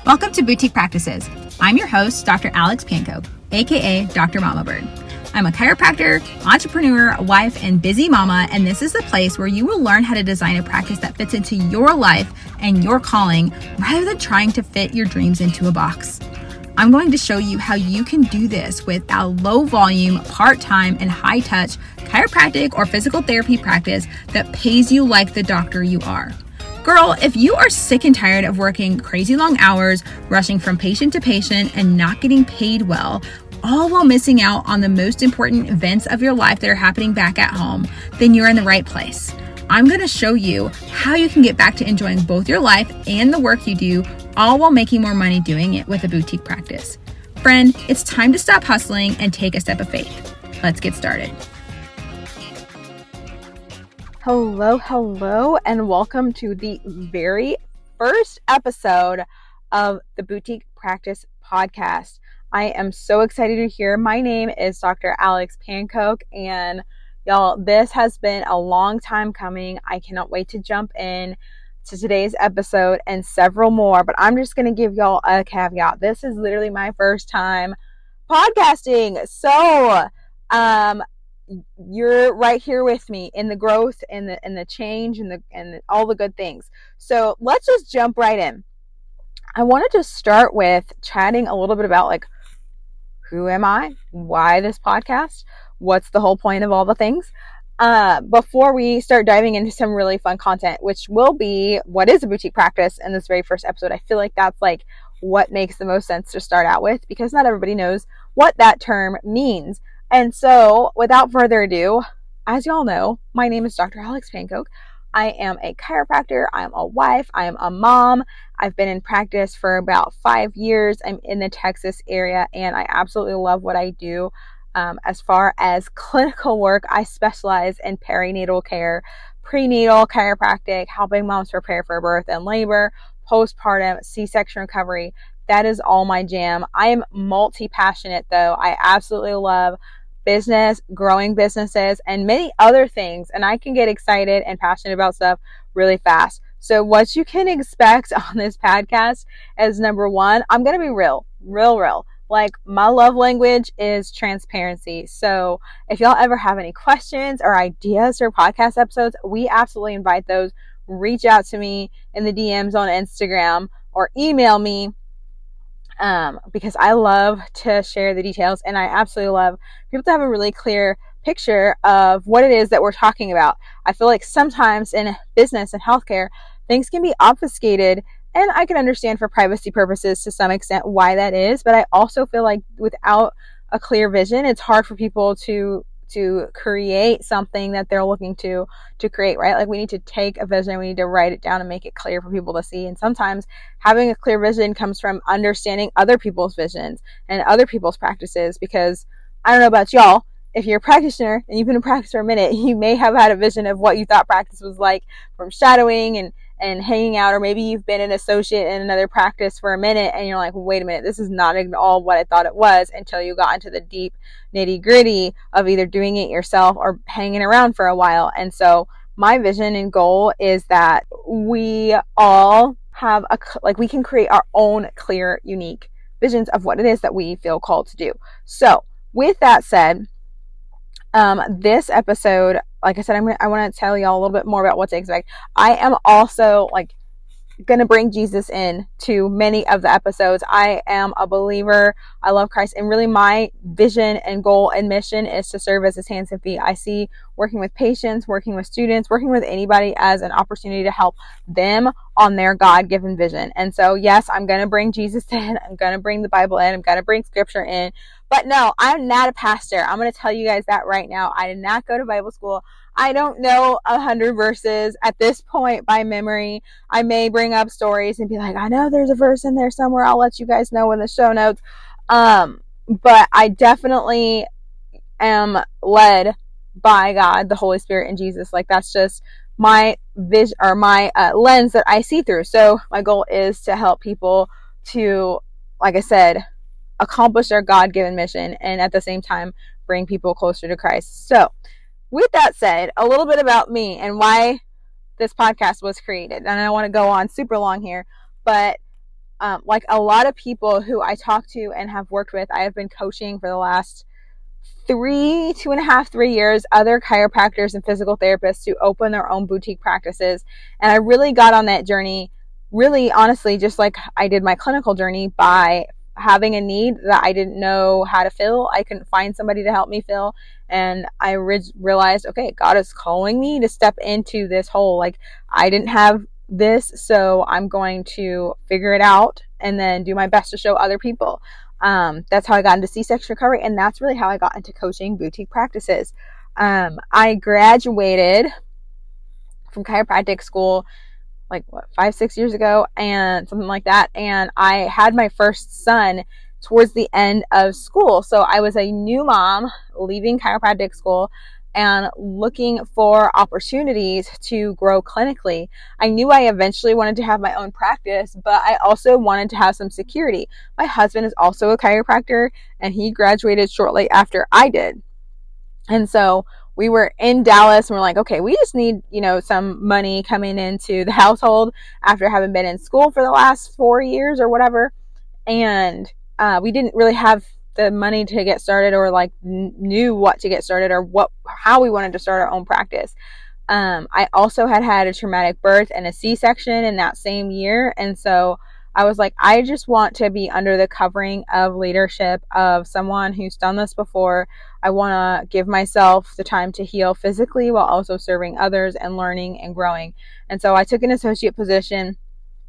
Welcome to Boutique Practices. I'm your host, Dr. Alex Pankow, aka Dr. Mama Bird. I'm a chiropractor, entrepreneur, wife, and busy mama, and this is the place where you will learn how to design a practice that fits into your life and your calling rather than trying to fit your dreams into a box. I'm going to show you how you can do this with a low volume, part-time, and high-touch chiropractic or physical therapy practice that pays you like the doctor you are. Girl, if you are sick and tired of working crazy long hours, rushing from patient to patient, and not getting paid well, all while missing out on the most important events of your life that are happening back at home, then you're in the right place. I'm going to show you how you can get back to enjoying both your life and the work you do, all while making more money doing it with a boutique practice. Friend, it's time to stop hustling and take a step of faith. Let's get started. Hello, and welcome to the very first episode of the Boutique Practice Podcast. I am so excited to hear. My name is Dr. Alex Pankow, and y'all, this has been a long time coming. I cannot wait to jump in to today's episode and several more, but I'm just going to give y'all a caveat. This is literally my first time podcasting, so you're right here with me in the growth and the change and all the good things. So let's just jump right in. I wanted to start with chatting a little bit about who am I? Why this podcast? What's the whole point of all the things? Before we start diving into some really fun content, which will be what is a boutique practice in this very first episode. I feel like that's what makes the most sense to start out with, because not everybody knows what that term means. And so, without further ado, as y'all know, my name is Dr. Alex Pankow. I am a chiropractor, I am a wife, I am a mom. I've been in practice for about 5 years. I'm in the Texas area, and I absolutely love what I do. As far as clinical work, I specialize in perinatal care, prenatal chiropractic, helping moms prepare for birth and labor, postpartum, C-section recovery. That is all my jam. I am multi-passionate though. I absolutely love business, growing businesses, and many other things. And I can get excited and passionate about stuff really fast. So what you can expect on this podcast is, number one, I'm going to be real. My love language is transparency. So if y'all ever have any questions or ideas for podcast episodes, we absolutely invite those. Reach out to me in the DMs on Instagram or email me. Because I love to share the details, and I absolutely love people to have a really clear picture of what it is that we're talking about. I feel like sometimes in business and healthcare, things can be obfuscated, and I can understand for privacy purposes to some extent why that is, but I also feel like without a clear vision, it's hard for people to create something that they're looking to create, right? We need to take a vision, we need to write it down and make it clear for people to see. And sometimes having a clear vision comes from understanding other people's visions and other people's practices, because I don't know about y'all, if you're a practitioner and you've been in practice for a minute, you may have had a vision of what you thought practice was like from shadowing and hanging out, or maybe you've been an associate in another practice for a minute and you're like, wait a minute, this is not at all what I thought it was, until you got into the deep nitty gritty of either doing it yourself or hanging around for a while. And so my vision and goal is that we all have we can create our own clear, unique visions of what it is that we feel called to do. So with that said, this episode, like I said, I want to tell y'all a little bit more about what to expect. I am also going to bring Jesus in to many of the episodes. I am a believer. I love Christ, and really my vision and goal and mission is to serve as his hands and feet. I see working with patients, working with students, working with anybody as an opportunity to help them on their God-given vision. And so, yes, I'm going to bring Jesus in. I'm going to bring the Bible in. I'm going to bring scripture in. But no, I'm not a pastor. I'm going to tell you guys that right now. I did not go to Bible school. I don't know 100 verses at this point by memory. I may bring up stories and be like, I know there's a verse in there somewhere. I'll let you guys know in the show notes. But I definitely am led by God, the Holy Spirit, and Jesus. That's just my vision, or my lens that I see through. So my goal is to help people to, like I said, accomplish their God-given mission, and at the same time bring people closer to Christ. So with that said, a little bit about me and why this podcast was created. And I don't want to go on super long here, but like a lot of people who I talk to and have worked with, I have been coaching for the last 3 years, other chiropractors and physical therapists to open their own boutique practices. And I really got on that journey, really honestly, just like I did my clinical journey, by having a need that I didn't know how to fill. I couldn't find somebody to help me fill. And I realized, okay, God is calling me to step into this hole. Like, I didn't have this, so I'm going to figure it out and then do my best to show other people. That's how I got into C-section recovery, and that's really how I got into coaching boutique practices. I graduated from chiropractic school like 5-6 years ago, and something like that, and I had my first son towards the end of school. So I was a new mom leaving chiropractic school and looking for opportunities to grow clinically. I knew I eventually wanted to have my own practice, but I also wanted to have some security. My husband is also a chiropractor, and he graduated shortly after I did. And so we were in Dallas, and we're like, okay, we just need, some money coming into the household after having been in school for the last 4 years or whatever. And we didn't really have the money to get started, or like knew what to get started, or how we wanted to start our own practice. I also had a traumatic birth and a C-section in that same year. And so I was like, I just want to be under the covering of leadership of someone who's done this before. I want to give myself the time to heal physically while also serving others and learning and growing. And so I took an associate position,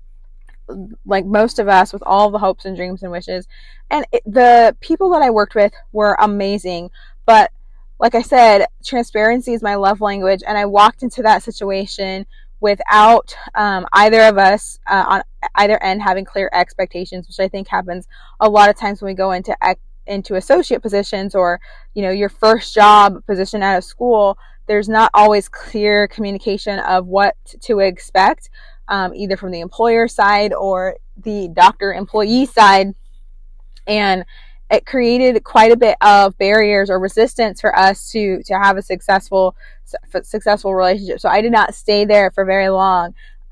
like most of us, with all the hopes and dreams and wishes. And the people that I worked with were amazing. But like I said, transparency is my love language. And I walked into that situation without either of us on either end having clear expectations, which I think happens a lot of times when we go into associate positions, or your first job position out of school. There's not always clear communication of what to expect, either from the employer side or the doctor employee side, and it created quite a bit of barriers or resistance for us to have a successful relationship. So I did not stay there for very long.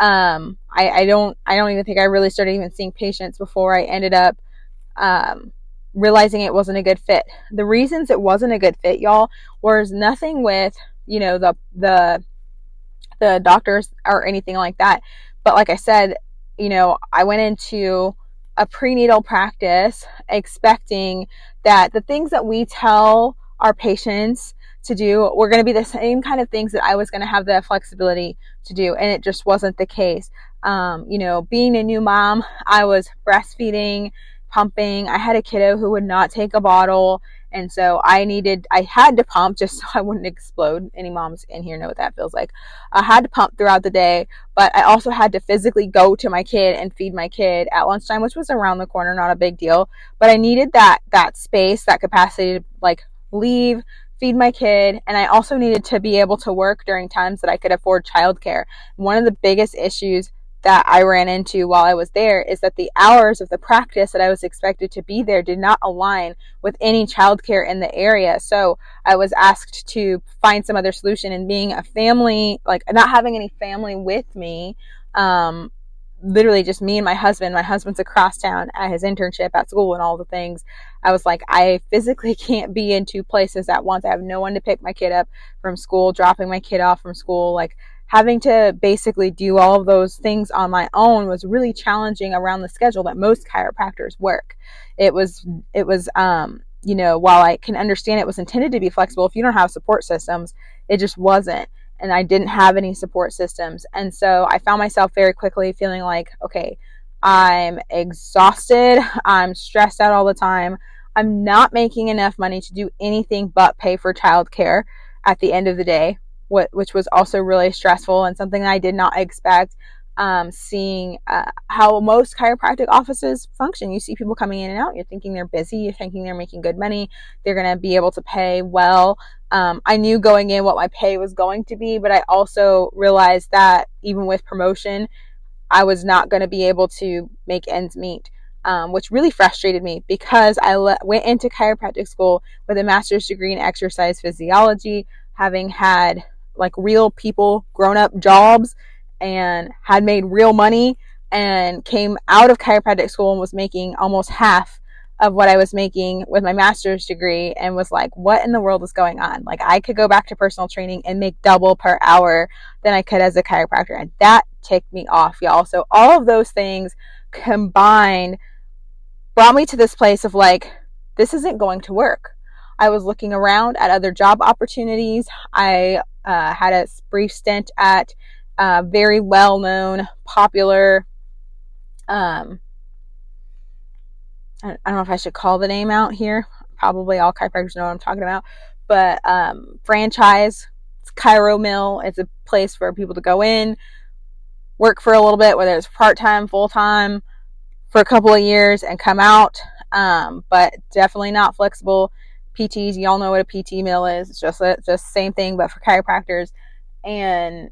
I don't even think I really started even seeing patients before I ended up realizing it wasn't a good fit. The reasons it wasn't a good fit, y'all, was nothing with the doctors or anything like that. But like I said, I went into a prenatal practice expecting that the things that we tell our patients to do were going to be the same kind of things that I was going to have the flexibility to do. And it just wasn't the case. Being a new mom, I was breastfeeding, pumping. I had a kiddo who would not take a bottle. And so I had to pump just so I wouldn't explode. Any moms in here know what that feels like. I had to pump throughout the day, but I also had to physically go to my kid and feed my kid at lunchtime, which was around the corner, not a big deal. But I needed that space, that capacity to like leave, feed my kid. And I also needed to be able to work during times that I could afford childcare. One of the biggest issues that I ran into while I was there is that the hours of the practice that I was expected to be there did not align with any childcare in the area. So I was asked to find some other solution, and being a family, like not having any family with me, literally just me and my husband. My husband's across town at his internship at school and all the things. I was like, I physically can't be in two places at once. I have no one to pick my kid up from school, dropping my kid off from school, like having to basically do all of those things on my own was really challenging around the schedule that most chiropractors work. It was, while I can understand it was intended to be flexible, if you don't have support systems, it just wasn't. And I didn't have any support systems. And so I found myself very quickly feeling like, okay, I'm exhausted. I'm stressed out all the time. I'm not making enough money to do anything but pay for childcare at the end of the day, which was also really stressful and something I did not expect. Seeing how most chiropractic offices function. You see people coming in and out. You're thinking they're busy. You're thinking they're making good money. They're going to be able to pay well. I knew going in what my pay was going to be, but I also realized that even with promotion, I was not going to be able to make ends meet, which really frustrated me because I went into chiropractic school with a master's degree in exercise physiology, having had like real people, grown up jobs, and had made real money. and came out of chiropractic school and was making almost half of what I was making with my master's degree, and was like, what in the world is going on? Like, I could go back to personal training and make double per hour than I could as a chiropractor. And that ticked me off, y'all. So all of those things combined brought me to this place of like, this isn't going to work. I was looking around at other job opportunities. I had a brief stint at a very well-known, popular, I don't know if I should call the name out here. Probably all chiropractors know what I'm talking about. But franchise, it's Chiro Mill. It's a place for people to go in, work for a little bit, whether it's part-time, full-time, for a couple of years and come out. But definitely not flexible. PTs, y'all know what a PT mill is. It's just the same thing, but for chiropractors. And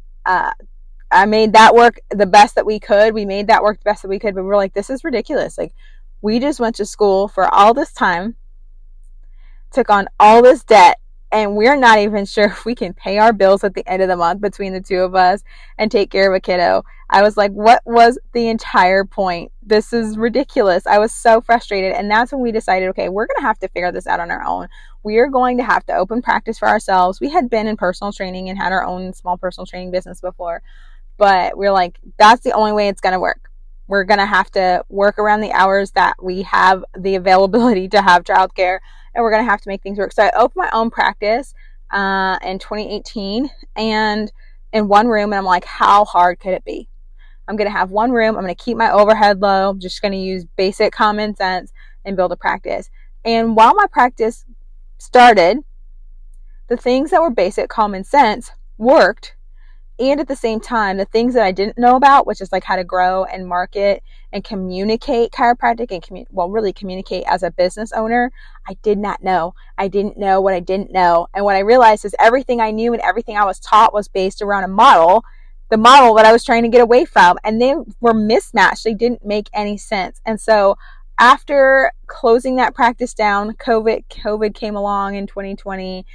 I made that work the best that we could. We made that work the best that we could, but we're like, this is ridiculous. Like, we just went to school for all this time, took on all this debt, and we're not even sure if we can pay our bills at the end of the month between the two of us and take care of a kiddo. I was like, what was the entire point? This is ridiculous. I was so frustrated. And that's when we decided, okay, we're going to have to figure this out on our own. We are going to have to open practice for ourselves. We had been in personal training and had our own small personal training business before, but we're like, that's the only way it's going to work. We're going to have to work around the hours that we have the availability to have childcare, and we're going to have to make things work. So I opened my own practice in 2018 and in one room, and I'm like, how hard could it be? I'm going to have one room. I'm going to keep my overhead low. I'm just going to use basic common sense and build a practice. And while my practice started, the things that were basic common sense worked. And at the same time, the things that I didn't know about, which is like how to grow and market and communicate chiropractic and really communicate as a business owner, I did not know. I didn't know what I didn't know. And what I realized is everything I knew and everything I was taught was based around a model, the model that I was trying to get away from. And they were mismatched. They didn't make any sense. And so after closing that practice down, COVID came along in 2020.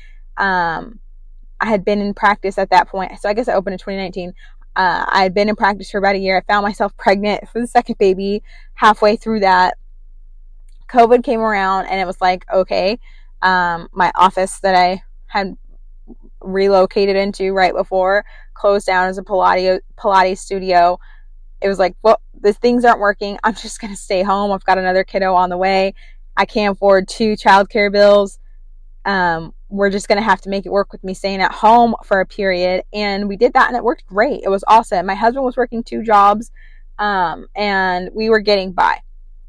I had been in practice at that point. So I guess I opened in 2019. I had been in practice for about a year. I found myself pregnant for the second baby halfway through that. COVID came around and it was like, okay, my office that I had relocated into right before closed down as a Pilates studio. It was like, well, these things aren't working. I'm just going to stay home. I've got another kiddo on the way. I can't afford 2 childcare bills. We're just going to have to make it work with me staying at home for a period. And we did that and it worked great. It was awesome. My husband was working 2 jobs, and we were getting by.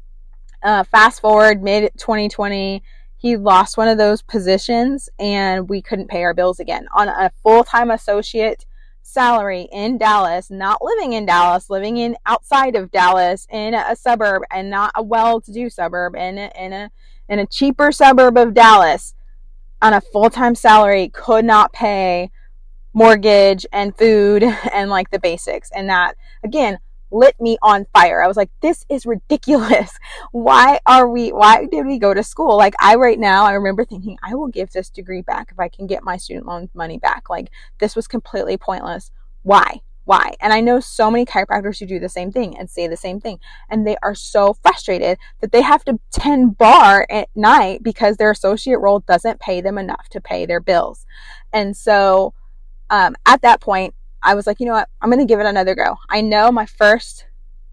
Fast forward mid 2020, he lost one of those positions and we couldn't pay our bills again on a full-time associate salary in Dallas, not living in Dallas, living in outside of Dallas in a suburb, and not a well-to-do suburb, in a cheaper suburb of Dallas. On a full-time salary, could not pay mortgage and food and like the basics. And that, again, lit me on fire. I was like, this is ridiculous. Why did we go to school? Like, right now, I remember thinking, I will give this degree back if I can get my student loan money back. Like, this was completely pointless. Why? And I know so many chiropractors who do the same thing and say the same thing. And they are so frustrated that they have to tend bar at night because their associate role doesn't pay them enough to pay their bills. And so at that point, I was like, you know what? I'm going to give it another go. I know my first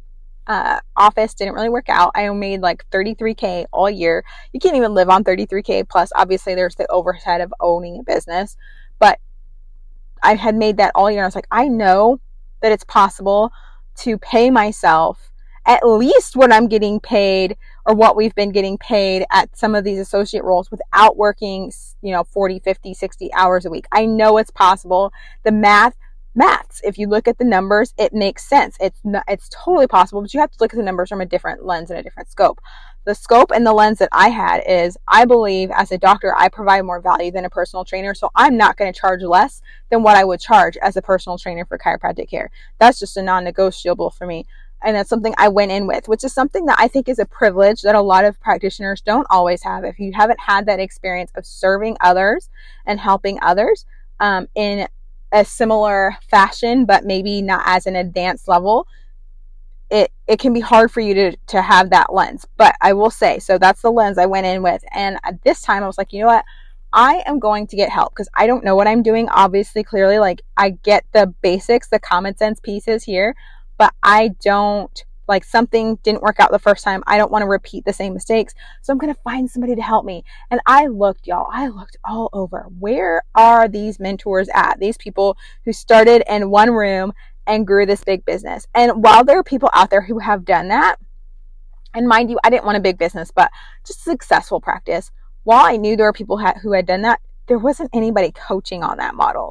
office didn't really work out. I made like $33K all year. You can't even live on $33K. Plus, obviously, there's the overhead of owning a business. But I had made that all year. And I was like, I know that it's possible to pay myself at least what I'm getting paid or what we've been getting paid at some of these associate roles without working, 40, 50, 60 hours a week. I know it's possible. The maths, if you look at the numbers, it makes sense. It's totally possible, but you have to look at the numbers from a different lens and a different scope. The scope and the lens that I had is, I believe as a doctor, I provide more value than a personal trainer. So I'm not going to charge less than what I would charge as a personal trainer for chiropractic care. That's just a non-negotiable for me. And that's something I went in with, which is something that I think is a privilege that a lot of practitioners don't always have. If you haven't had that experience of serving others and helping others in a similar fashion, but maybe not as an advanced level, it can be hard for you to have that lens. But I will say, so that's the lens I went in with. And at this time I was like, you know what? I am going to get help because I don't know what I'm doing. Obviously, clearly, like I get the basics, the common sense pieces here, but I don't, like something didn't work out the first time. I don't want to repeat the same mistakes. So I'm going to find somebody to help me. And I looked all over. Where are these mentors at? These people who started in one room and grew this big business. And while there are people out there who have done that, and mind you, I didn't want a big business, but just a successful practice. While I knew there were people who had done that, there wasn't anybody coaching on that model.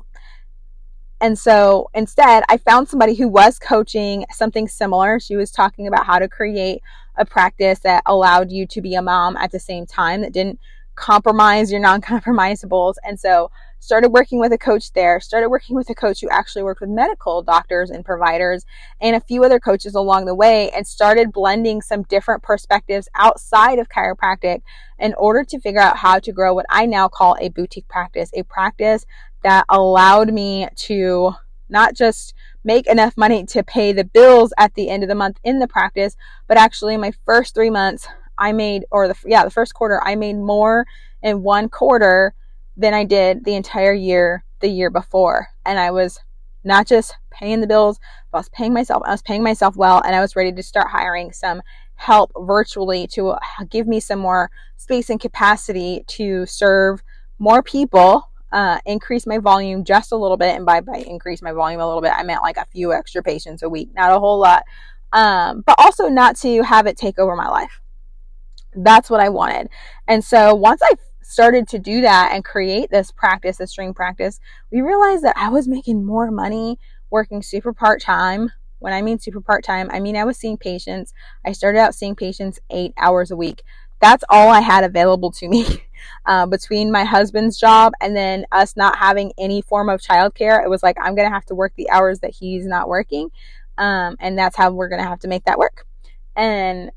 And so instead, I found somebody who was coaching something similar. She was talking about how to create a practice that allowed you to be a mom at the same time, that didn't compromise your non-compromisables. And so started working with a coach there, started working with a coach who actually worked with medical doctors and providers and a few other coaches along the way, and started blending some different perspectives outside of chiropractic in order to figure out how to grow what I now call a boutique practice, a practice that allowed me to not just make enough money to pay the bills at the end of the month in the practice, but actually my first 3 months I made, or the first quarter, I made more in one quarter than I did the entire year, the year before. And I was not just paying the bills, but I was paying myself well, and I was ready to start hiring some help virtually to give me some more space and capacity to serve more people, increase my volume just a little bit. And by increase my volume a little bit, I meant like a few extra patients a week, not a whole lot, but also not to have it take over my life. That's what I wanted. And so once I started to do that and create this practice, this string practice, we realized that I was making more money working super part-time. When I mean super part-time, I mean I was seeing patients. I started out seeing patients 8 hours a week. That's all I had available to me. Between my husband's job and then us not having any form of childcare, it was like, I'm going to have to work the hours that he's not working. And that's how we're going to have to make that work. And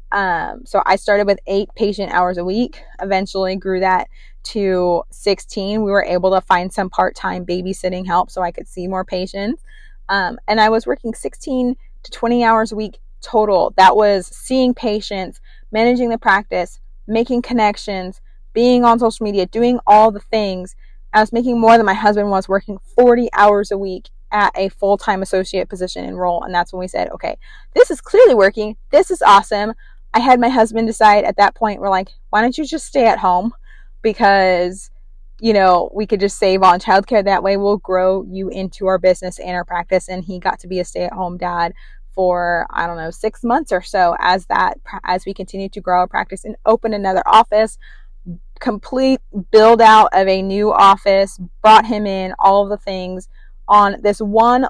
so I started with 8 patient hours a week, eventually grew that to 16. We were able to find some part-time babysitting help so I could see more patients. And I was working 16 to 20 hours a week total. That was seeing patients, managing the practice, making connections, being on social media, doing all the things. I was making more than my husband was working 40 hours a week at a full-time associate position and role. And that's when we said, okay, this is clearly working. This is awesome. I had my husband decide at that point, we're like, why don't you just stay at home? Because, you know, we could just save on childcare. That way we'll grow you into our business and our practice. And he got to be a stay-at-home dad for, 6 months or so as we continue to grow our practice and open another office, complete build out of a new office, brought him in, all of the things on this one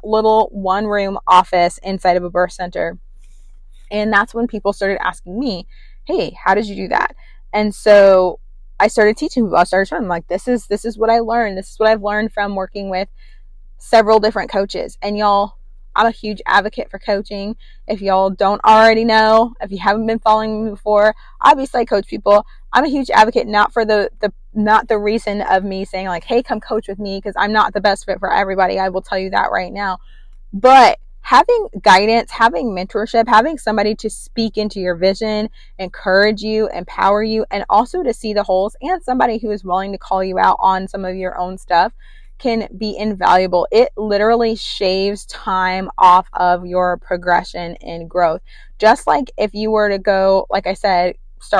room office inside of a birth center. And that's when people started asking me, hey, how did you do that? And so I started teaching people. I started showing them, like, this is what I learned. This is what I've learned from working with several different coaches. And y'all, I'm a huge advocate for coaching. If y'all don't already know, if you haven't been following me before, obviously I coach people. I'm a huge advocate, not for not the reason of me saying like, hey, come coach with me, because I'm not the best fit for everybody. I will tell you that right now. But having guidance, having mentorship, having somebody to speak into your vision, encourage you, empower you, and also to see the holes, and somebody who is willing to call you out on some of your own stuff can be invaluable. It literally shaves time off of your progression and growth. Just like if you were to go, like I said,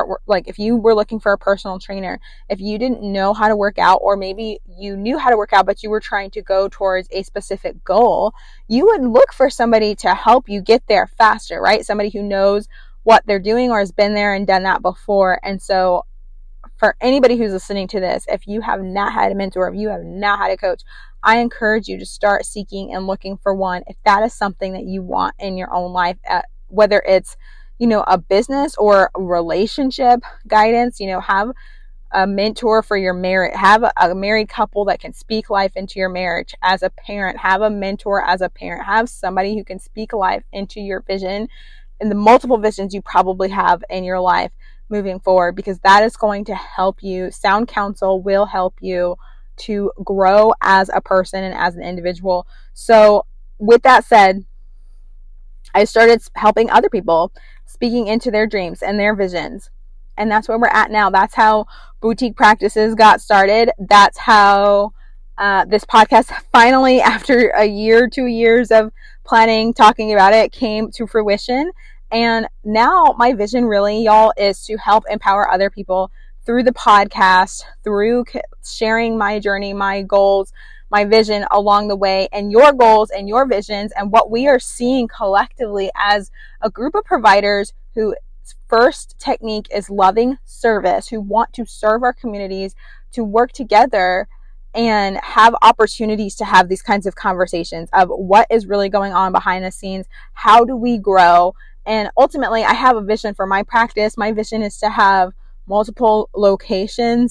if you were looking for a personal trainer, if you didn't know how to work out, or maybe you knew how to work out, but you were trying to go towards a specific goal, you would look for somebody to help you get there faster, right? Somebody who knows what they're doing or has been there and done that before. And so for anybody who's listening to this, if you have not had a mentor, if you have not had a coach, I encourage you to start seeking and looking for one. If that is something that you want in your own life, whether it's, a business or relationship guidance, have a mentor for your marriage, have a married couple that can speak life into your marriage. As a parent, have a mentor as a parent, have somebody who can speak life into your vision and the multiple visions you probably have in your life moving forward, because that is going to help you. Sound counsel will help you to grow as a person and as an individual. So with that said, I started helping other people, speaking into their dreams and their visions. And that's where we're at now. That's how Boutique Practices got started. That's how this podcast finally, after a year, 2 years of planning, talking about it, came to fruition. And now my vision really, y'all, is to help empower other people through the podcast, through sharing my journey, my goals, my vision along the way, and your goals and your visions, and what we are seeing collectively as a group of providers whose first technique is loving service, who want to serve our communities, to work together and have opportunities to have these kinds of conversations of what is really going on behind the scenes. How do we grow? And ultimately, I have a vision for my practice. My vision is to have multiple locations,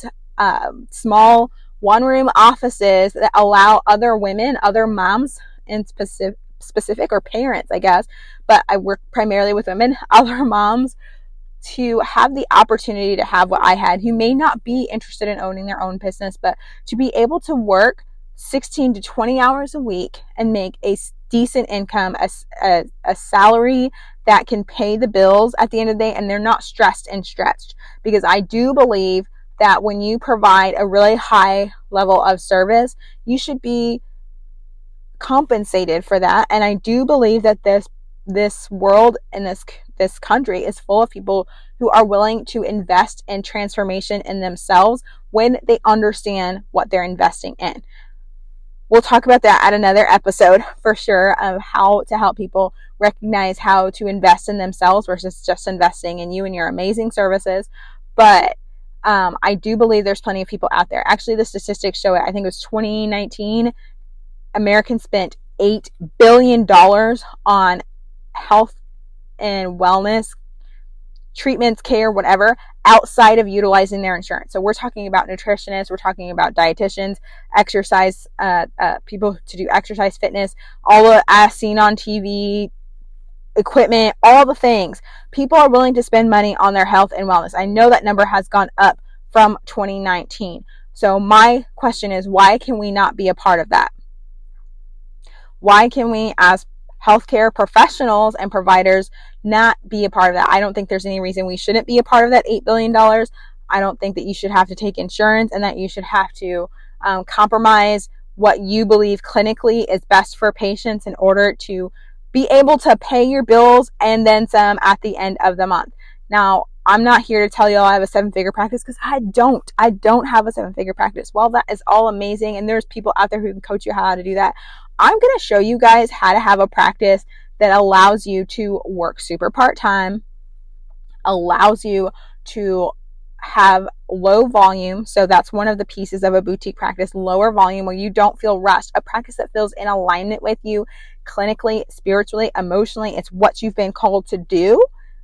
small one-room offices that allow other women, other moms in specific, or parents, I guess, but I work primarily with women, other moms, to have the opportunity to have what I had, who may not be interested in owning their own business, but to be able to work 16 to 20 hours a week and make a decent income, a salary that can pay the bills at the end of the day, and they're not stressed and stretched. Because I do believe that when you provide a really high level of service, you should be compensated for that. And I do believe that this world and this country is full of people who are willing to invest in transformation in themselves when they understand what they're investing in. We'll talk about that at another episode for sure, of how to help people recognize how to invest in themselves versus just investing in you and your amazing services. But I do believe there's plenty of people out there. Actually, the statistics show it. I think it was 2019, Americans spent $8 billion on health and wellness treatments, care, whatever, outside of utilizing their insurance. So we're talking about nutritionists, we're talking about dietitians, exercise, people to do exercise, fitness, all of as seen on TV, equipment, all the things. People are willing to spend money on their health and wellness. I know that number has gone up from 2019. So my question is, why can we not be a part of that? Why can we, as healthcare professionals and providers, not be a part of that? I don't think there's any reason we shouldn't be a part of that $8 billion. I don't think that you should have to take insurance and that you should have to compromise what you believe clinically is best for patients in order to be able to pay your bills and then some at the end of the month. Now, I'm not here to tell you I have a 7-figure practice, because I don't have a 7-figure practice. Well, that is all amazing, and there's people out there who can coach you how to do that. I'm going to show you guys how to have a practice that allows you to work super part-time, allows you to have low volume. So that's one of the pieces of a boutique practice, lower volume, where you don't feel rushed. A practice that feels in alignment with you clinically, spiritually, emotionally. It's what you've been called to do.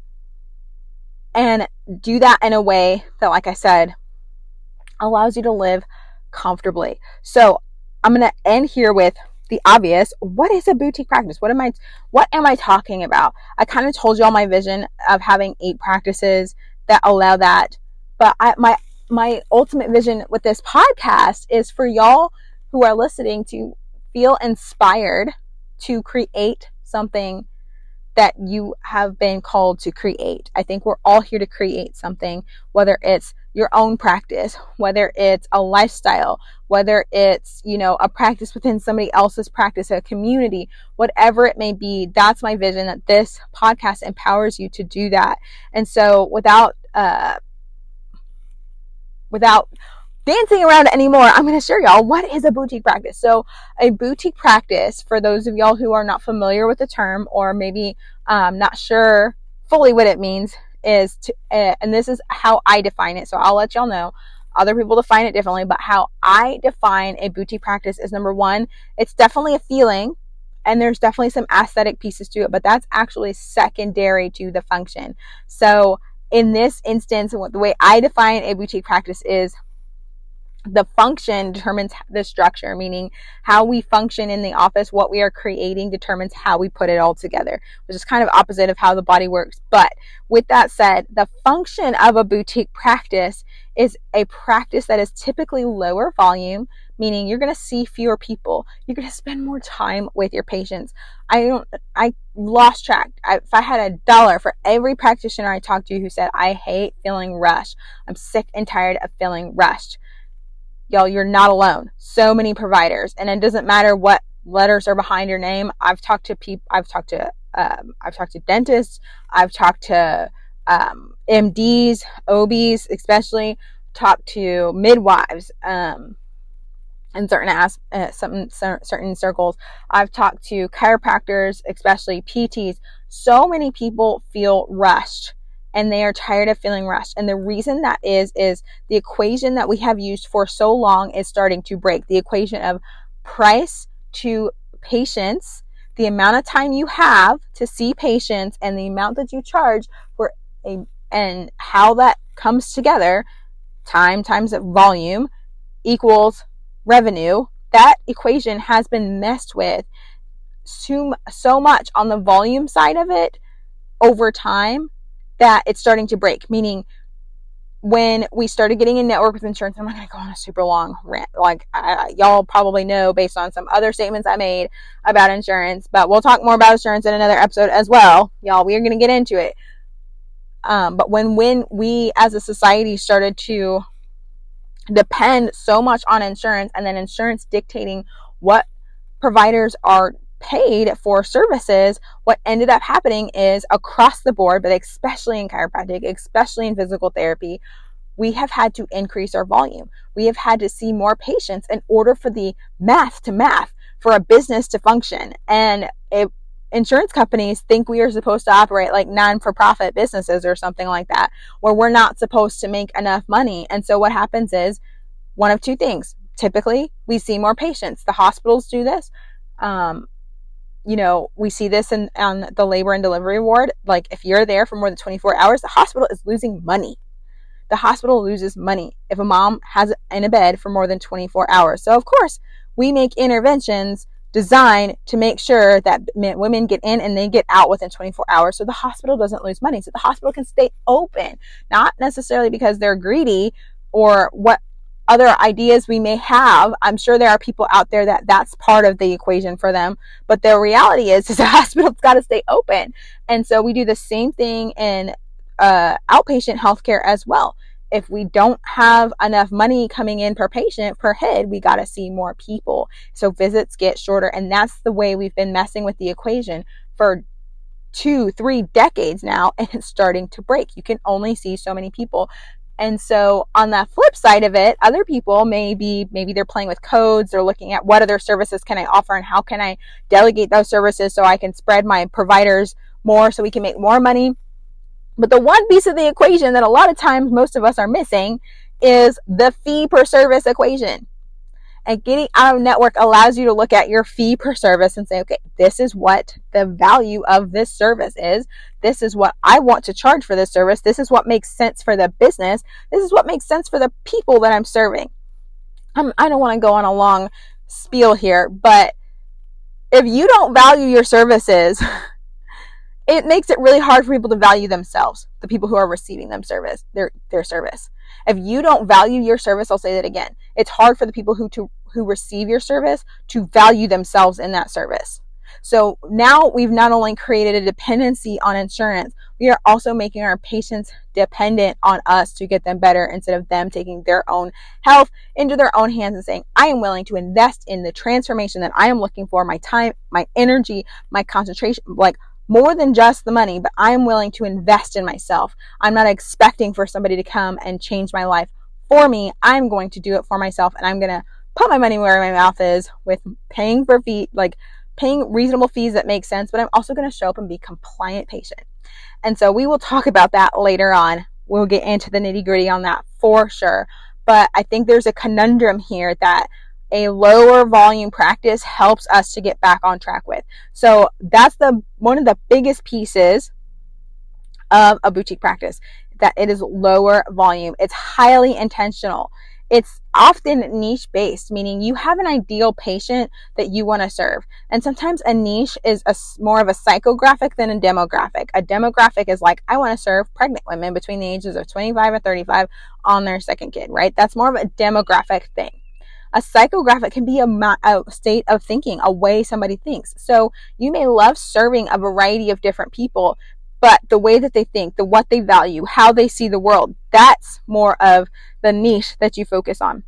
And do that in a way that, like I said, allows you to live comfortably. So I'm going to end here with the obvious. What is a boutique practice? What am I talking about? I kind of told you all my vision of having 8 practices that allow that. But my ultimate vision with this podcast is for y'all who are listening to feel inspired to create something that you have been called to create. I think we're all here to create something, whether it's your own practice, whether it's a lifestyle, whether it's, a practice within somebody else's practice, a community, whatever it may be. That's my vision, that this podcast empowers you to do that. And so without dancing around anymore, I'm going to share y'all what is a boutique practice. So a boutique practice, for those of y'all who are not familiar with the term, or maybe not sure fully what it means, is to, and this is how I define it. So I'll let y'all know. Other people define it differently, but how I define a boutique practice is, number one, it's definitely a feeling, and there's definitely some aesthetic pieces to it, but that's actually secondary to the function. So in this instance, the way I define a boutique practice is, the function determines the structure, meaning how we function in the office, what we are creating determines how we put it all together, which is kind of opposite of how the body works. But with that said, the function of a boutique practice is a practice that is typically lower volume, meaning you're going to see fewer people. You're going to spend more time with your patients. I lost track. If I had $1 for every practitioner I talked to who said, I hate feeling rushed. I'm sick and tired of feeling rushed. Y'all, you're not alone. So many providers, and it doesn't matter what letters are behind your name. I've talked to people. I've talked to dentists. I've talked to MDs, OBs, especially. Talked to midwives. In certain circles. I've talked to chiropractors, especially PTs. So many people feel rushed, and they are tired of feeling rushed. And the reason that is the equation that we have used for so long is starting to break. The equation of price to patients, the amount of time you have to see patients, and the amount that you charge for and how that comes together, time times volume equals revenue. That equation has been messed with so much on the volume side of it over time that it's starting to break. Meaning, when we started getting in network with insurance, I'm not going to go on a super long rant. Like, y'all probably know based on some other statements I made about insurance, but we'll talk more about insurance in another episode as well. Y'all, we are going to get into it. But when we as a society started to depend so much on insurance, and then insurance dictating what providers are paid for services, what ended up happening is across the board, but especially in chiropractic, especially in physical therapy, we have had to increase our volume. We have had to see more patients in order for the math to math, for a business to function. And insurance companies think we are supposed to operate like non-for-profit businesses or something like that, where we're not supposed to make enough money. And so what happens is one of two things. Typically, we see more patients. The hospitals do this. We see this on the labor and delivery ward. Like, if you're there for more than 24 hours, the hospital is losing money. The hospital loses money if a mom has in a bed for more than 24 hours. So, of course, we make interventions designed to make sure that women get in and they get out within 24 hours, so the hospital doesn't lose money, so the hospital can stay open. Not necessarily because they're greedy or what other ideas we may have. I'm sure there are people out there that's part of the equation for them, but the reality is the hospital's got to stay open. And so we do the same thing in outpatient healthcare as well. If we don't have enough money coming in per patient, per head, we got to see more people. So visits get shorter. And that's the way we've been messing with the equation for 2-3 decades now. And it's starting to break. You can only see so many people. And so on the flip side of it, other people maybe they're playing with codes. They're looking at what other services can I offer and how can I delegate those services so I can spread my providers more so we can make more money. But the one piece of the equation that a lot of times most of us are missing is the fee per service equation. And getting out of network allows you to look at your fee per service and say, okay, this is what the value of this service is. This is what I want to charge for this service. This is what makes sense for the business. This is what makes sense for the people that I'm serving. I don't want to go on a long spiel here, but if you don't value your services, it makes it really hard for people to value themselves, the people who are receiving their service. If you don't value your service, I'll say that again. It's hard for the people who receive your service to value themselves in that service. So now we've not only created a dependency on insurance, we are also making our patients dependent on us to get them better instead of them taking their own health into their own hands and saying, I am willing to invest in the transformation that I am looking for, my time, my energy, my concentration, like more than just the money, but I'm willing to invest in myself. I'm not expecting for somebody to come and change my life for me. I'm going to do it for myself, and I'm going to put my money where my mouth is with paying for fee, like paying reasonable fees that make sense, but I'm also going to show up and be compliant patient. And so we will talk about that later on. We'll get into the nitty-gritty on that for sure. But I think there's a conundrum here that a lower volume practice helps us to get back on track with. So that's one of the biggest pieces of a boutique practice, that it is lower volume. It's highly intentional. It's often niche based, meaning you have an ideal patient that you want to serve. And sometimes a niche is more of a psychographic than a demographic. A demographic is like, I want to serve pregnant women between the ages of 25 and 35 on their second kid, right? That's more of a demographic thing. A psychographic can be a state of thinking, a way somebody thinks. So you may love serving a variety of different people, but the way that they think, what they value, how they see the world, that's more of the niche that you focus on.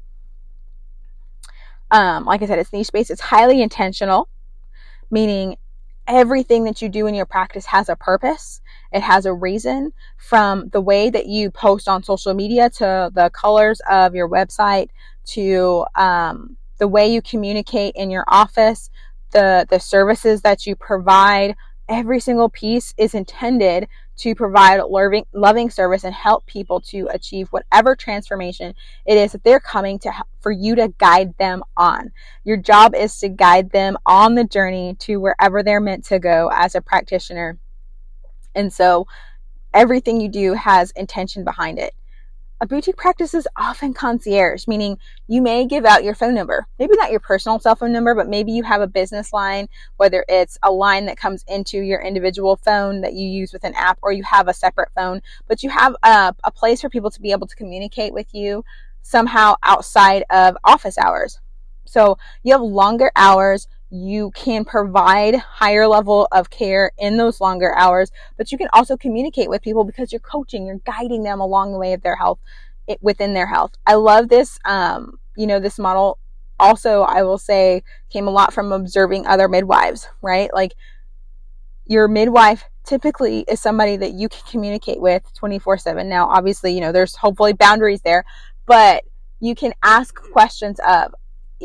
Like I said, it's niche-based. It's highly intentional, meaning everything that you do in your practice has a purpose. It has a reason, from the way that you post on social media to the colors of your website to the way you communicate in your office, the services that you provide. Every single piece is intended to provide loving service and help people to achieve whatever transformation it is that they're coming to, for you to guide them on. Your job is to guide them on the journey to wherever they're meant to go as a practitioner. And so everything you do has intention behind it. A boutique practice is often concierge, meaning you may give out your phone number. Maybe not your personal cell phone number, but maybe you have a business line, whether it's a line that comes into your individual phone that you use with an app, or you have a separate phone, but you have a place for people to be able to communicate with you somehow outside of office hours. So you have longer hours. You can provide higher level of care in those longer hours, but you can also communicate with people because you're coaching, you're guiding them along the way of their health, within their health. I love this, this model also, I will say, came a lot from observing other midwives, right? Like, your midwife typically is somebody that you can communicate with 24/7. Now, obviously, there's hopefully boundaries there, but you can ask questions of.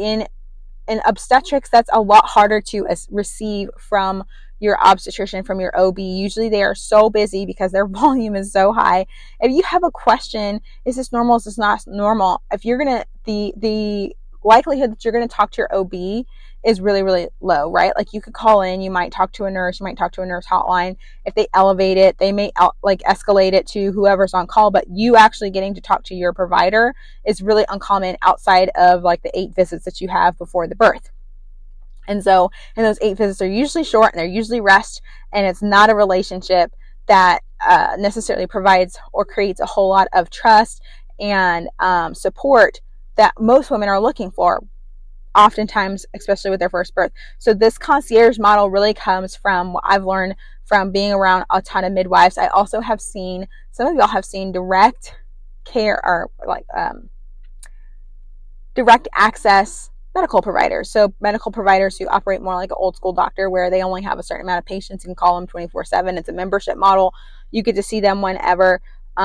In obstetrics, that's a lot harder to receive from your obstetrician, from your OB. Usually they are so busy because their volume is so high. If you have a question, is this normal? Is this not normal? If you're going to, the likelihood that you're going to talk to your OB is really, really low, right? Like, you could call in, you might talk to a nurse, you might talk to a nurse hotline. If they elevate it, they may escalate it to whoever's on call, but you actually getting to talk to your provider is really uncommon outside of like the 8 visits that you have before the birth. And so, and those 8 visits are usually short and they're usually rest, and it's not a relationship that necessarily provides or creates a whole lot of trust and support that most women are looking for, oftentimes, especially with their first birth. So this concierge model really comes from what I've learned from being around a ton of midwives. I also have seen, some of y'all have seen direct care, or like direct access medical providers. So medical providers who operate more like an old school doctor, where they only have a certain amount of patients. You can call them 24/7. It's a membership model. You get to see them whenever.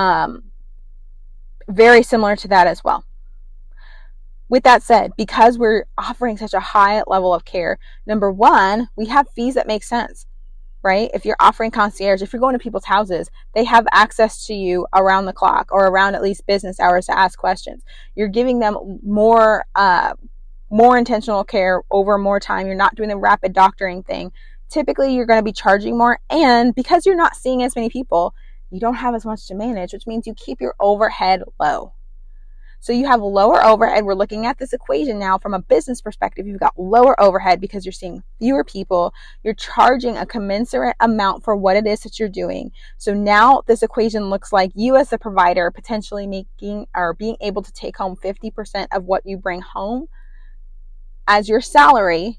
Very similar to that as well. With that said, because we're offering such a high level of care, number one, we have fees that make sense, right? If you're offering concierge, if you're going to people's houses, they have access to you around the clock, or around at least business hours, to ask questions. You're giving them more intentional care over more time. You're not doing the rapid doctoring thing. Typically, you're going to be charging more. And because you're not seeing as many people, you don't have as much to manage, which means you keep your overhead low. So you have lower overhead. We're looking at this equation now from a business perspective. You've got lower overhead because you're seeing fewer people. You're charging a commensurate amount for what it is that you're doing. So now this equation looks like you as a provider potentially making, or being able to take home 50% of what you bring home as your salary,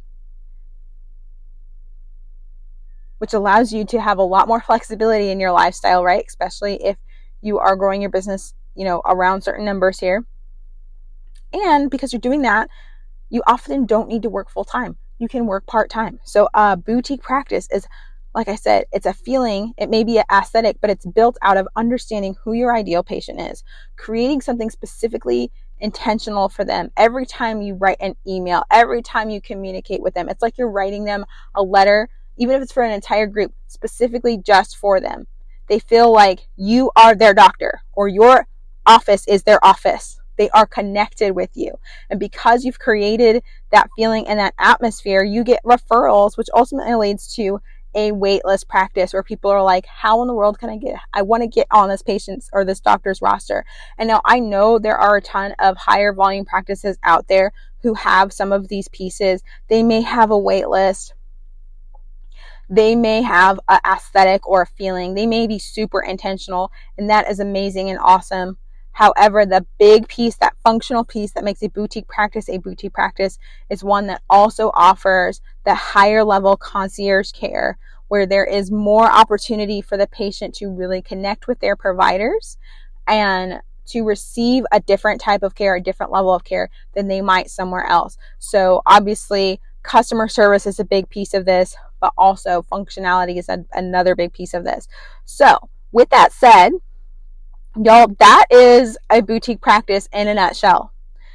which allows you to have a lot more flexibility in your lifestyle, right? Especially if you are growing your business, around certain numbers here. And because you're doing that, you often don't need to work full time. You can work part time. So a boutique practice is, like I said, it's a feeling. It may be an aesthetic, but it's built out of understanding who your ideal patient is, creating something specifically intentional for them. Every time you write an email, every time you communicate with them, it's like you're writing them a letter, even if it's for an entire group, specifically just for them. They feel like you are their doctor, or your office is their office. They are connected with you. And because you've created that feeling and that atmosphere, you get referrals, which ultimately leads to a waitlist practice where people are like, how in the world can I want to get on this patient's or this doctor's roster. And now I know there are a ton of higher volume practices out there who have some of these pieces. They may have a wait list. They may have an aesthetic or a feeling. They may be super intentional, and that is amazing and awesome. However, the big piece, that functional piece that makes a boutique practice is one that also offers the higher level concierge care, where there is more opportunity for the patient to really connect with their providers and to receive a different type of care, a different level of care than they might somewhere else. So obviously, customer service is a big piece of this, but also functionality is another big piece of this. So with that said, y'all, that is a boutique practice in a nutshell.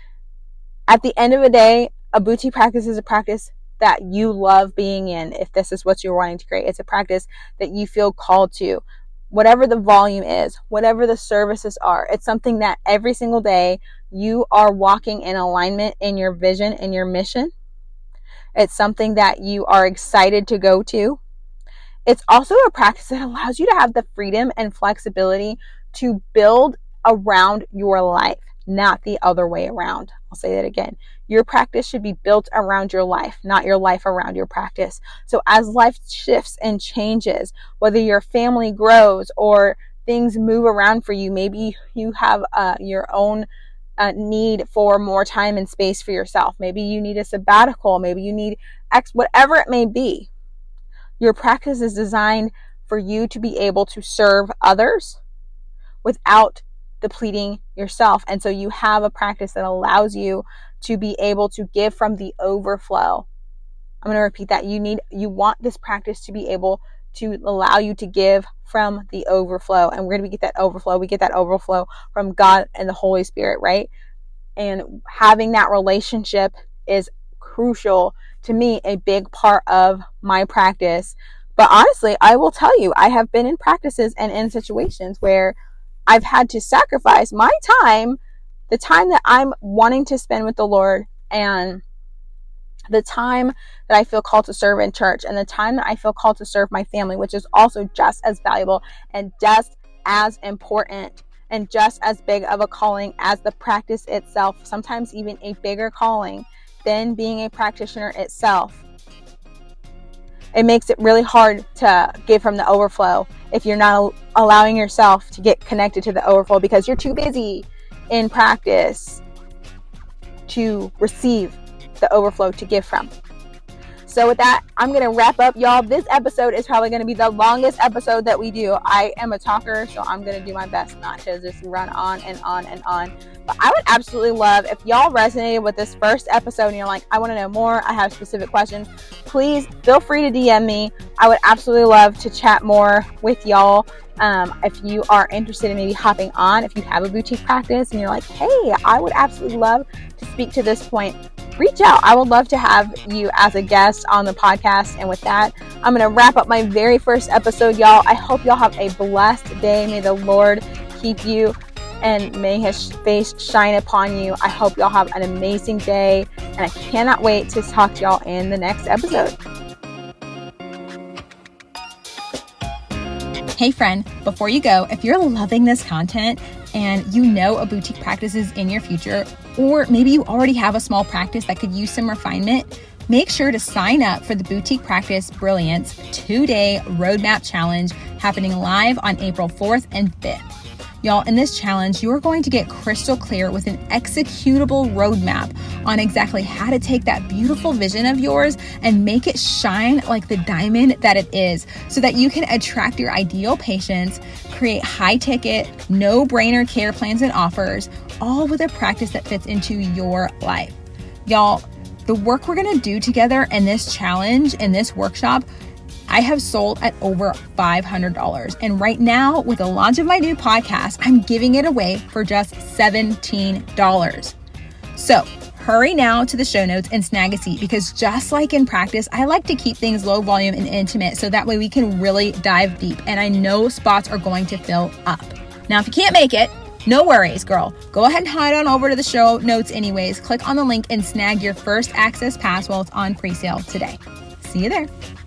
At the end of the day, a boutique practice is a practice that you love being in. If this is what you're wanting to create, it's a practice that you feel called to. Whatever the volume is, whatever the services are, it's something that every single day you are walking in alignment in your vision and your mission. It's something that you are excited to go to. It's also a practice that allows you to have the freedom and flexibility to build around your life, not the other way around. I'll say that again. Your practice should be built around your life, not your life around your practice. So as life shifts and changes, whether your family grows or things move around for you, maybe you have your own need for more time and space for yourself. Maybe you need a sabbatical. Maybe you need whatever it may be. Your practice is designed for you to be able to serve others without depleting yourself. And so you have a practice that allows you to be able to give from the overflow. I'm going to repeat that. You want this practice to be able to allow you to give from the overflow. And we're going to get that overflow. We get that overflow from God and the Holy Spirit, right? And having that relationship is crucial to me, a big part of my practice. But honestly, I will tell you, I have been in practices and in situations where I've had to sacrifice my time, the time that I'm wanting to spend with the Lord, and the time that I feel called to serve in church, and the time that I feel called to serve my family, which is also just as valuable and just as important and just as big of a calling as the practice itself, sometimes even a bigger calling than being a practitioner itself. It makes it really hard to give from the overflow if you're not allowing yourself to get connected to the overflow because you're too busy in practice to receive the overflow to give from. So with that, I'm going to wrap up, y'all. This episode is probably going to be the longest episode that we do. I am a talker, so I'm going to do my best not to just run on and on and on. But I would absolutely love if y'all resonated with this first episode and you're like, I want to know more, I have specific questions, please feel free to DM me. I would absolutely love to chat more with y'all. If you are interested in maybe hopping on, if you have a boutique practice and you're like, hey, I would absolutely love to speak to this point, reach out. I would love to have you as a guest on the podcast. And with that, I'm going to wrap up my very first episode, y'all. I hope y'all have a blessed day. May the Lord keep you and may his face shine upon you. I hope y'all have an amazing day. And I cannot wait to talk to y'all in the next episode. Hey friend, before you go, if you're loving this content and you know a boutique practice is in your future, or maybe you already have a small practice that could use some refinement, make sure to sign up for the Boutique Practice Brilliance 2-day Roadmap Challenge happening live on April 4th and 5th. Y'all, in this challenge, you're going to get crystal clear with an executable roadmap on exactly how to take that beautiful vision of yours and make it shine like the diamond that it is so that you can attract your ideal patients, create high-ticket, no-brainer care plans and offers, all with a practice that fits into your life. Y'all, the work we're going to do together in this challenge, in this workshop, I have sold at over $500. And right now, with the launch of my new podcast, I'm giving it away for just $17. So hurry now to the show notes and snag a seat, because just like in practice, I like to keep things low volume and intimate so that way we can really dive deep. And I know spots are going to fill up. Now, if you can't make it, no worries, girl. Go ahead and head on over to the show notes anyways. Click on the link and snag your first access pass while it's on pre-sale today. See you there.